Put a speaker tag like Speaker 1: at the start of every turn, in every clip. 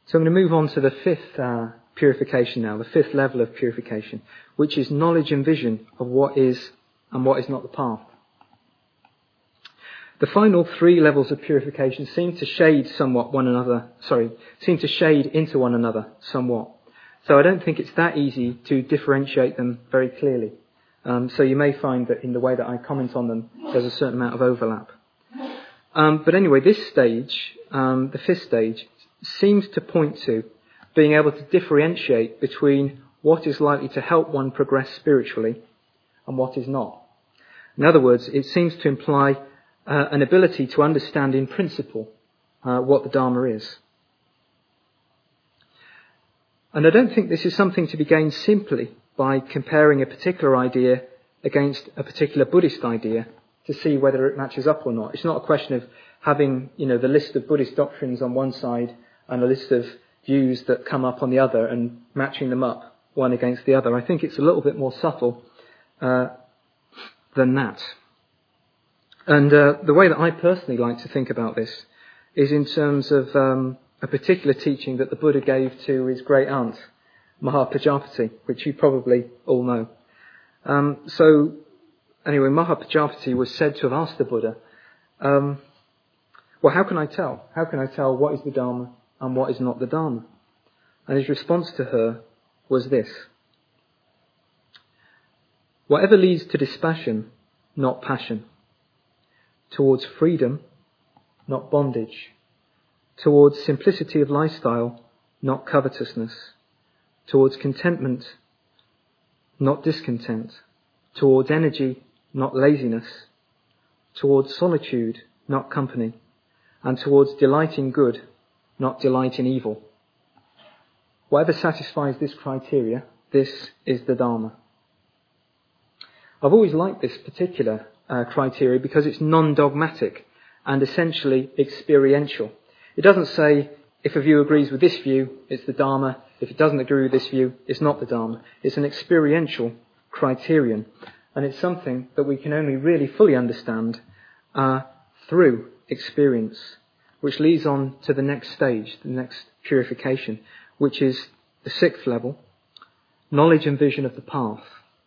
Speaker 1: So I'm going to move on to the fifth purification now, the fifth level of purification, which is knowledge and vision of what is and what is not the path. The final three levels of purification seem to shade into one another somewhat. So I don't think it's that easy to differentiate them very clearly. So you may find that in the way that I comment on them, there's a certain amount of overlap. But anyway, this stage, the fifth stage, seems to point to being able to differentiate between what is likely to help one progress spiritually and what is not. In other words, it seems to imply an ability to understand in principle what the Dharma is. And I don't think this is something to be gained simply by comparing a particular idea against a particular Buddhist idea to see whether it matches up or not. It's not a question of having, the list of Buddhist doctrines on one side and a list of views that come up on the other and matching them up one against the other. I think it's a little bit more subtle than that. And the way that I personally like to think about this is in terms of a particular teaching that the Buddha gave to his great aunt, Mahapajapati, which you probably all know. So anyway, Mahapajapati was said to have asked the Buddha, well, how can I tell? How can I tell what is the Dharma and what is not the Dharma? And his response to her was this: whatever leads to dispassion, not passion. Towards freedom, not bondage. Towards simplicity of lifestyle, not covetousness. Towards contentment, not discontent. Towards energy, not laziness. Towards solitude, not company. And towards delight in good, not delight in evil. Whatever satisfies this criteria, this is the Dharma. I've always liked this particular criteria because it's non-dogmatic and essentially experiential. It doesn't say if a view agrees with this view, it's the Dharma. If it doesn't agree with this view, it's not the Dharma. It's an experiential criterion, and it's something that we can only really fully understand through experience, which leads on to the next stage, the next purification, which is the sixth level, knowledge and vision of the path.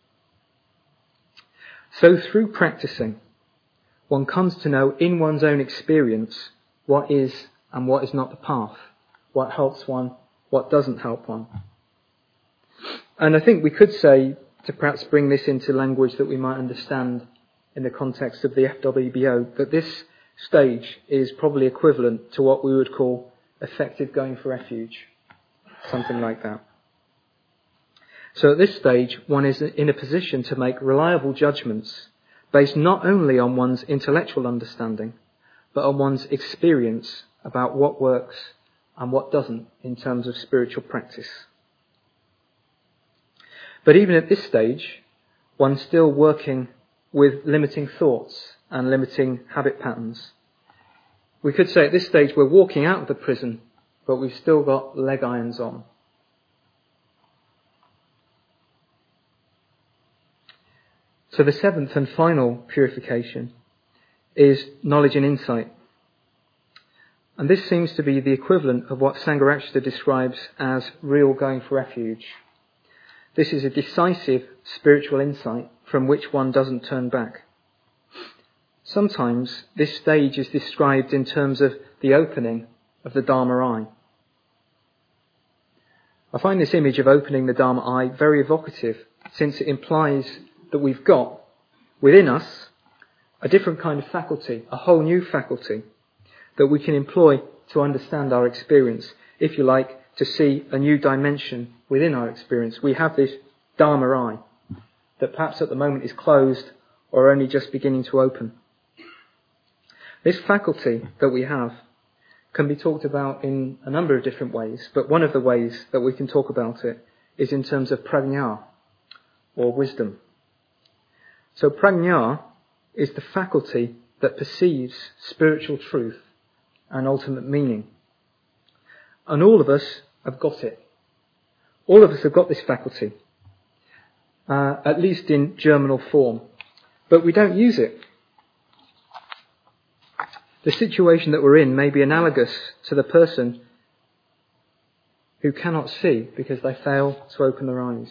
Speaker 1: So through practicing, one comes to know in one's own experience what is and what is not the path, what helps one, what doesn't help one. And I think we could say, to perhaps bring this into language that we might understand in the context of the FWBO, that this stage is probably equivalent to what we would call effective going for refuge, something like that. So at this stage, one is in a position to make reliable judgments based not only on one's intellectual understanding, but on one's experience about what works and what doesn't in terms of spiritual practice. But even at this stage, one's still working with limiting thoughts and limiting habit patterns. We could say at this stage we're walking out of the prison, but we've still got leg irons on. So the seventh and final purification is knowledge and insight. And this seems to be the equivalent of what Sangharakshita describes as real going for refuge. This is a decisive spiritual insight from which one doesn't turn back. Sometimes this stage is described in terms of the opening of the Dharma eye. I find this image of opening the Dharma eye very evocative, since it implies that we've got within us a different kind of faculty, a whole new faculty that we can employ to understand our experience, if you like, to see a new dimension within our experience. We have this Dharma eye that perhaps at the moment is closed or only just beginning to open. This faculty that we have can be talked about in a number of different ways, but one of the ways that we can talk about it is in terms of prajna, or wisdom. So prajna is the faculty that perceives spiritual truth and ultimate meaning. And all of us have got it. All of us have got this faculty, at least in germinal form, but we don't use it. The situation that we're in may be analogous to the person who cannot see because they fail to open their eyes.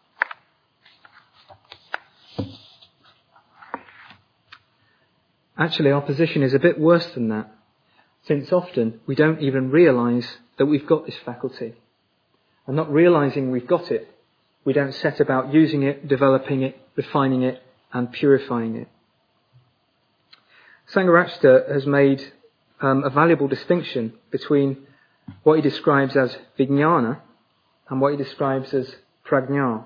Speaker 1: Actually, our position is a bit worse than that, since often we don't even realise that we've got this faculty. And not realising we've got it, we don't set about using it, developing it, refining it, and purifying it. Sangharakshita has made a valuable distinction between what he describes as vijnana and what he describes as prajna.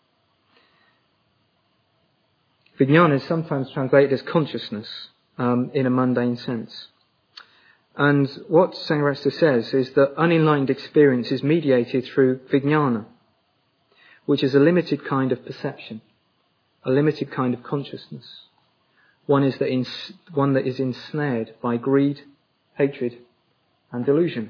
Speaker 1: Vijnana is sometimes translated as consciousness in a mundane sense. And what Sangharakshita says is that unenlightened experience is mediated through vijnana, which is a limited kind of perception, a limited kind of consciousness. One that is ensnared by greed, hatred, and delusion.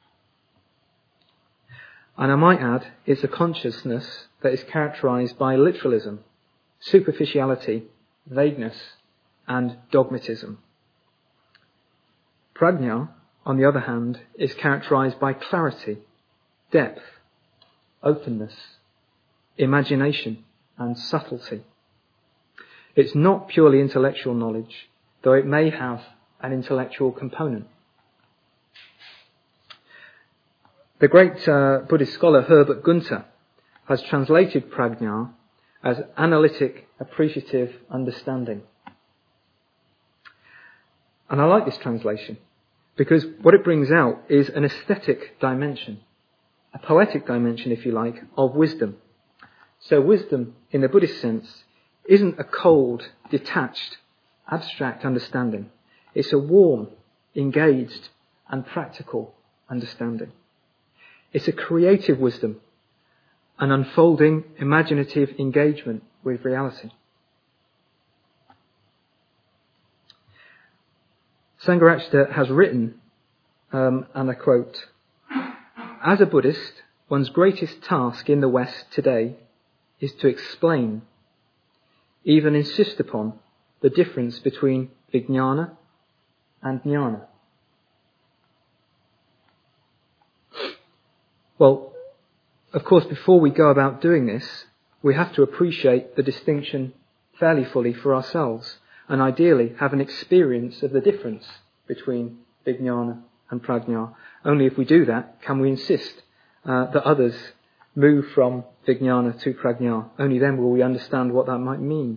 Speaker 1: And I might add, it's a consciousness that is characterized by literalism, superficiality, vagueness, and dogmatism. Prajna, on the other hand, is characterized by clarity, depth, openness, imagination, and subtlety. It's not purely intellectual knowledge, though it may have an intellectual component. The great Buddhist scholar Herbert Gunter has translated prajna as analytic, appreciative understanding. And I like this translation because what it brings out is an aesthetic dimension, a poetic dimension, if you like, of wisdom. So wisdom, in the Buddhist sense, isn't a cold, detached, abstract understanding. It's a warm, engaged, and practical understanding. It's a creative wisdom, an unfolding, imaginative engagement with reality. Sangharakshita has written, and I quote, "As a Buddhist, one's greatest task in the West today is to explain, even insist upon, the difference between vijnana and jnana." Well, of course, before we go about doing this, we have to appreciate the distinction fairly fully for ourselves, and ideally have an experience of the difference between vijnana and prajna. Only if we do that can we insist that others move from vijnana to prajna. Only then will we understand what that might mean.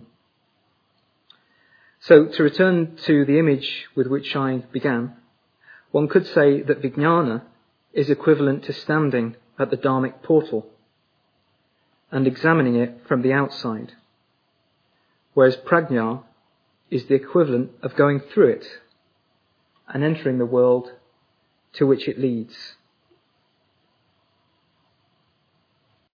Speaker 1: So, to return to the image with which I began, one could say that vijnana is equivalent to standing at the dharmic portal and examining it from the outside, whereas prajna is the equivalent of going through it and entering the world to which it leads.